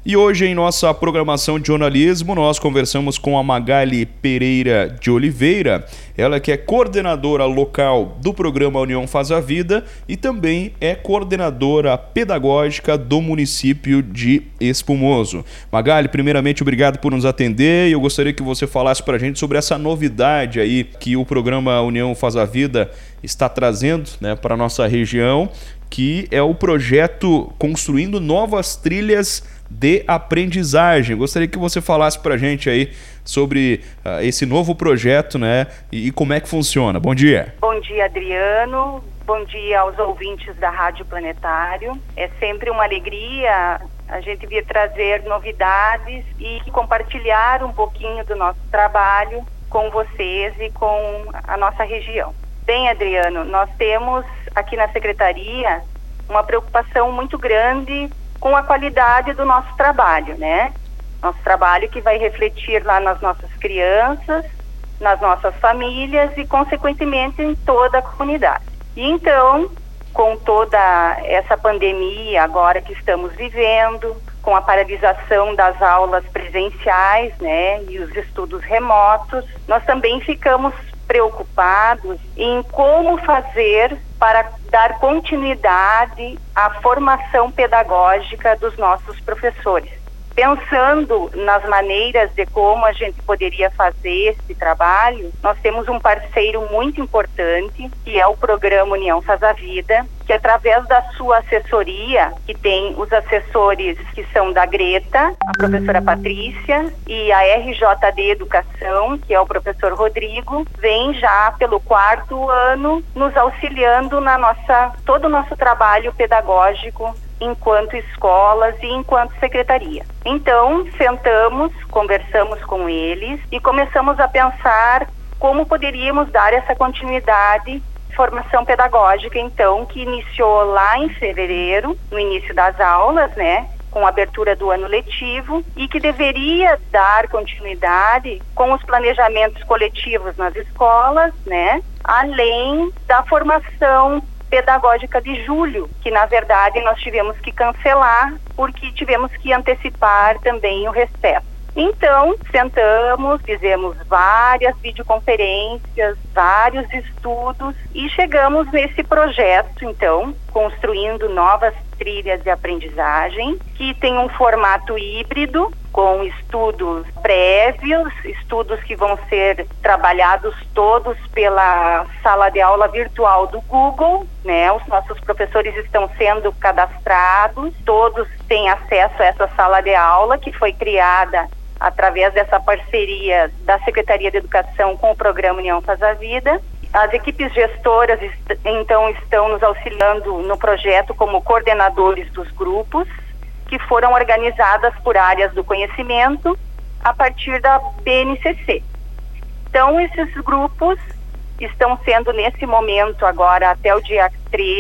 E hoje, em nossa programação de jornalismo, nós conversamos com a Magali Pereira de Oliveira, ela que é coordenadora local do programa União Faz a Vida e também é coordenadora pedagógica do município de Espumoso. Magali, primeiramente, obrigado por nos atender e eu gostaria que você falasse para a gente sobre essa novidade aí que o programa União Faz a Vida está trazendo, né, para a nossa região, que é o projeto Construindo Novas Trilhas de Aprendizagem. Gostaria que você falasse para a gente aí sobre esse novo projeto, né, e como é que funciona. Bom dia. Bom dia, Adriano. Bom dia aos ouvintes da Rádio Planetário. É sempre uma alegria a gente vir trazer novidades e compartilhar um pouquinho do nosso trabalho com vocês e com a nossa região. Bem, Adriano, nós temos aqui na Secretaria uma preocupação muito grande com a qualidade do nosso trabalho, né? Nosso trabalho que vai refletir lá nas nossas crianças, nas nossas famílias e, consequentemente, em toda a comunidade. E então, com toda essa pandemia agora que estamos vivendo, com a paralisação das aulas presenciais, né, e os estudos remotos, nós também ficamos preocupados em como fazer para dar continuidade à formação pedagógica dos nossos professores. Pensando nas maneiras de como a gente poderia fazer esse trabalho, nós temos um parceiro muito importante, que é o programa União Faz a Vida, que através da sua assessoria, que tem os assessores que são da Greta, a professora Patrícia, e a RJD Educação, que é o professor Rodrigo, vem já pelo 4º ano nos auxiliando todo o nosso trabalho pedagógico enquanto escolas e enquanto secretaria. Então, sentamos, conversamos com eles e começamos a pensar como poderíamos dar essa continuidade de formação pedagógica, então, que iniciou lá em fevereiro, no início das aulas, né, com a abertura do ano letivo, e que deveria dar continuidade com os planejamentos coletivos nas escolas, né, além da formação pedagógica de julho, que na verdade nós tivemos que cancelar porque tivemos que antecipar também o recesso. Então, sentamos, fizemos várias videoconferências, vários estudos e chegamos nesse projeto, então, Construindo Novas Trilhas de Aprendizagem, que tem um formato híbrido, com estudos prévios, estudos que vão ser trabalhados todos pela sala de aula virtual do Google, né? Os nossos professores estão sendo cadastrados, todos têm acesso a essa sala de aula que foi criada através dessa parceria da Secretaria de Educação com o programa União Faz a Vida. As equipes gestoras, então, estão nos auxiliando no projeto como coordenadores dos grupos, que foram organizadas por áreas do conhecimento a partir da BNCC. Então, esses grupos estão sendo, nesse momento, agora até o dia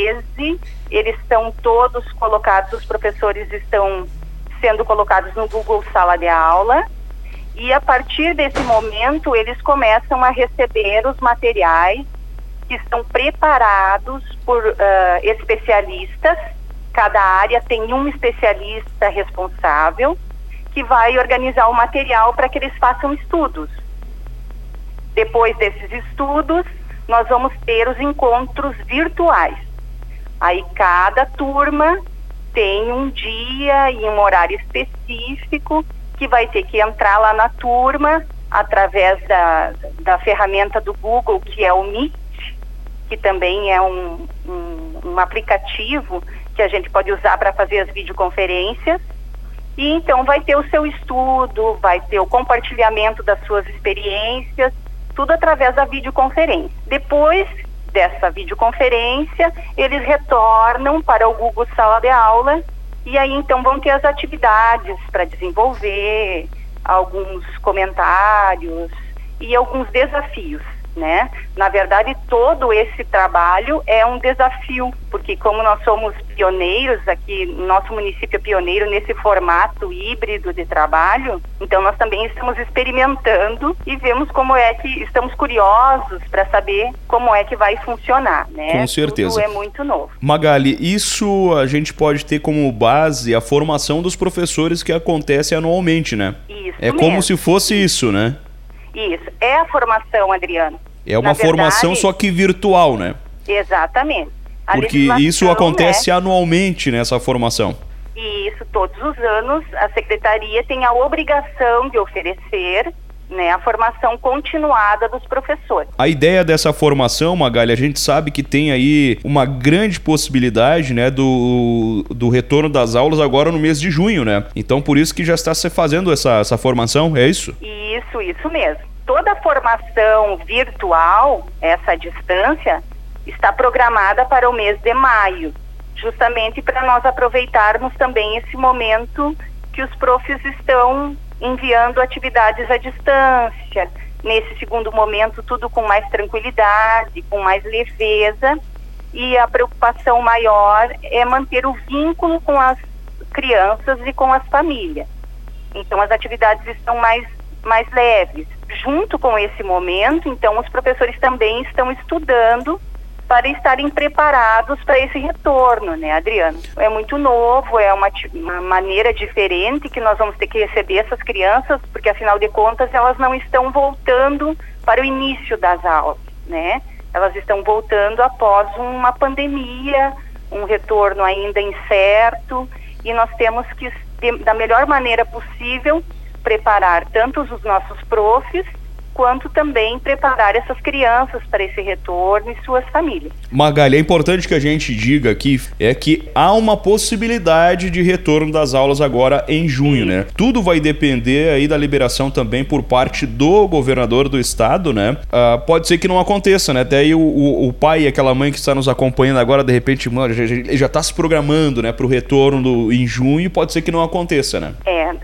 13, eles estão todos colocados, os professores estão sendo colocados no Google Sala de Aula, e a partir desse momento eles começam a receber os materiais que estão preparados por especialistas. Cada área tem um especialista responsável que vai organizar o material para que eles façam estudos. Depois desses estudos, nós vamos ter os encontros virtuais. Aí cada turma tem um dia e um horário específico que vai ter que entrar lá na turma através da ferramenta do Google, que é o Meet, que também é um aplicativo que a gente pode usar para fazer as videoconferências. E então vai ter o seu estudo, vai ter o compartilhamento das suas experiências, tudo através da videoconferência. Depois dessa videoconferência, eles retornam para o Google Sala de Aula e aí então vão ter as atividades para desenvolver, alguns comentários e alguns desafios, né? Na verdade, todo esse trabalho é um desafio, porque como nós somos pioneiros aqui, nosso município é pioneiro nesse formato híbrido de trabalho, então nós também estamos experimentando e vemos como é que estamos curiosos para saber como é que vai funcionar, né? Com certeza. Tudo é muito novo. Magali, isso a gente pode ter como base a formação dos professores que acontece anualmente, né? Isso é mesmo. Como se fosse isso, né? Isso, é a formação, Adriano. É uma formação só que virtual, né? Exatamente. Porque isso acontece anualmente nessa formação. E isso, todos os anos, a Secretaria tem a obrigação de oferecer, né, a formação continuada dos professores. A ideia dessa formação, Magali, a gente sabe que tem aí uma grande possibilidade, né, do retorno das aulas agora no mês de junho, né? Então, por isso que já está se fazendo essa formação, é isso? Isso mesmo. Toda a formação virtual, essa distância, está programada para o mês de maio, justamente para nós aproveitarmos também esse momento que os profs estão enviando atividades à distância. Nesse segundo momento, tudo com mais tranquilidade, com mais leveza, e a preocupação maior é manter o vínculo com as crianças e com as famílias. Então, as atividades estão mais leves. Junto com esse momento, então, os professores também estão estudando para estarem preparados para esse retorno, né, Adriano? É muito novo, é uma maneira diferente que nós vamos ter que receber essas crianças, porque, afinal de contas, elas não estão voltando para o início das aulas, né? Elas estão voltando após uma pandemia, um retorno ainda incerto, e nós temos que, da melhor maneira possível, preparar tanto os nossos profs, quanto também preparar essas crianças para esse retorno e suas famílias. Magali, é importante que a gente diga aqui que há uma possibilidade de retorno das aulas agora em junho, né? Tudo vai depender aí da liberação também por parte do governador do estado, né? Pode ser que não aconteça, né? Até aí o pai e aquela mãe que está nos acompanhando agora, de repente, mano, já está se programando, né, para o retorno em junho, e pode ser que não aconteça, né?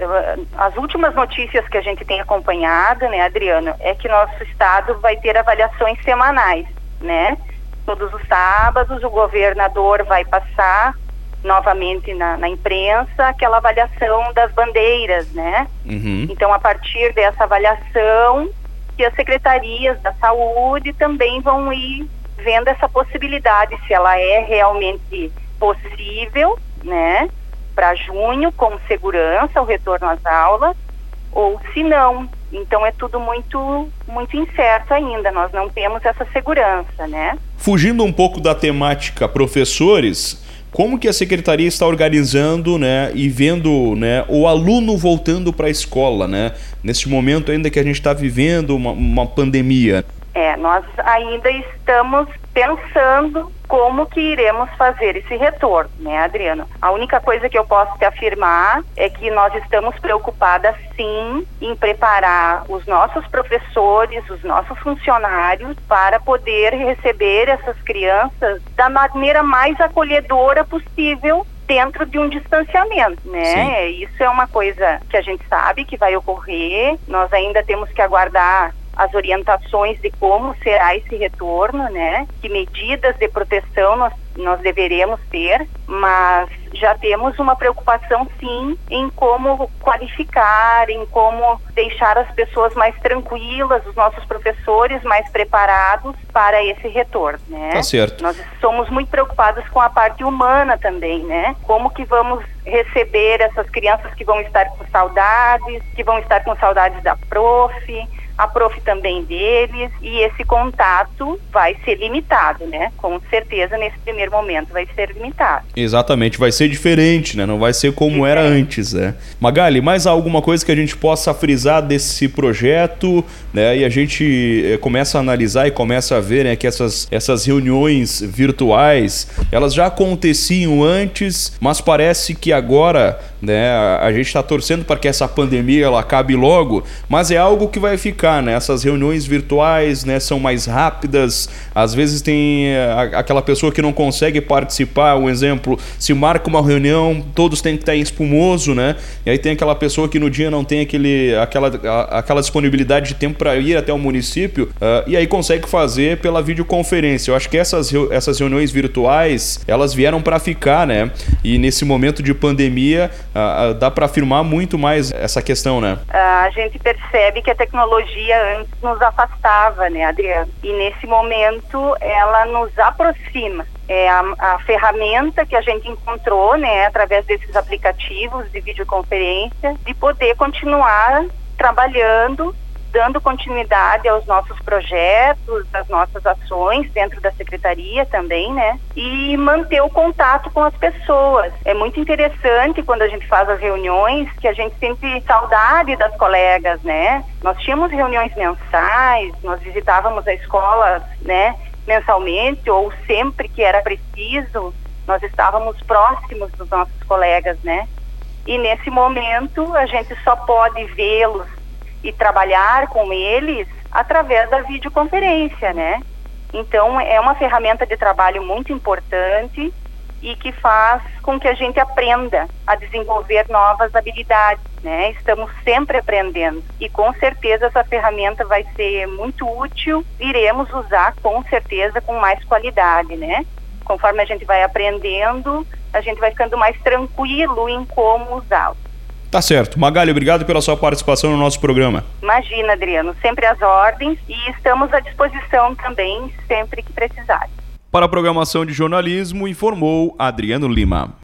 As últimas notícias que a gente tem acompanhado, né, Adriano, é que nosso estado vai ter avaliações semanais, né? Todos os sábados o governador vai passar novamente na imprensa aquela avaliação das bandeiras, né? Uhum. Então, a partir dessa avaliação, que as secretarias da saúde também vão ir vendo essa possibilidade, se ela é realmente possível, né? Para junho, com segurança, o retorno às aulas, ou se não. Então é tudo muito incerto ainda, nós não temos essa segurança, né? Fugindo um pouco da temática professores, como que a secretaria está organizando, né, e vendo, né, o aluno voltando para a escola, né? Nesse momento ainda que a gente está vivendo uma pandemia. Nós ainda estamos pensando como que iremos fazer esse retorno, né, Adriano? A única coisa que eu posso te afirmar é que nós estamos preocupadas, sim, em preparar os nossos professores, os nossos funcionários para poder receber essas crianças da maneira mais acolhedora possível, dentro de um distanciamento, né? Sim. Isso é uma coisa que a gente sabe que vai ocorrer, nós ainda temos que aguardar as orientações de como será esse retorno, né? Que medidas de proteção nós deveremos ter, mas já temos uma preocupação, sim, em como qualificar, em como deixar as pessoas mais tranquilas, os nossos professores mais preparados para esse retorno, né? Tá certo. Nós somos muito preocupados com a parte humana também, né? Como que vamos receber essas crianças que vão estar com saudades da prof, a prof também deles, e esse contato vai ser limitado, né? Com certeza, nesse primeiro momento, vai ser limitado. Exatamente, vai ser diferente, né? Não vai ser como era antes, né? Magali, mais alguma coisa que a gente possa frisar desse projeto, né? E a gente começa a analisar e começa a ver, né, que essas reuniões virtuais, elas já aconteciam antes, mas parece que agora, né? A gente está torcendo para que essa pandemia ela acabe logo, mas é algo que vai ficar, né? Essas reuniões virtuais, né, são mais rápidas, às vezes tem aquela pessoa que não consegue participar, um exemplo, se marca uma reunião, todos têm que estar em espumoso, né? E aí tem aquela pessoa que no dia não tem aquela disponibilidade de tempo para ir até o município, e aí consegue fazer pela videoconferência. Eu acho que essas reuniões virtuais, elas vieram para ficar, né? E nesse momento de pandemia, dá para afirmar muito mais essa questão, né? A gente percebe que a tecnologia antes nos afastava, né, Adriano? E nesse momento ela nos aproxima. É a ferramenta que a gente encontrou, né, através desses aplicativos de videoconferência, de poder continuar trabalhando, dando continuidade aos nossos projetos, às nossas ações dentro da secretaria também, né? E manter o contato com as pessoas. É muito interessante quando a gente faz as reuniões, que a gente sente saudade das colegas, né? Nós tínhamos reuniões mensais, nós visitávamos a escola, né, mensalmente ou sempre que era preciso, nós estávamos próximos dos nossos colegas, né? E nesse momento a gente só pode vê-los e trabalhar com eles através da videoconferência, né? Então, é uma ferramenta de trabalho muito importante e que faz com que a gente aprenda a desenvolver novas habilidades, né? Estamos sempre aprendendo e com certeza essa ferramenta vai ser muito útil, iremos usar com certeza com mais qualidade, né? Conforme a gente vai aprendendo, a gente vai ficando mais tranquilo em como usá-lo. Tá certo. Magali, obrigado pela sua participação no nosso programa. Imagina, Adriano, sempre às ordens e estamos à disposição também, sempre que precisar. Para a programação de jornalismo, informou Adriano Lima.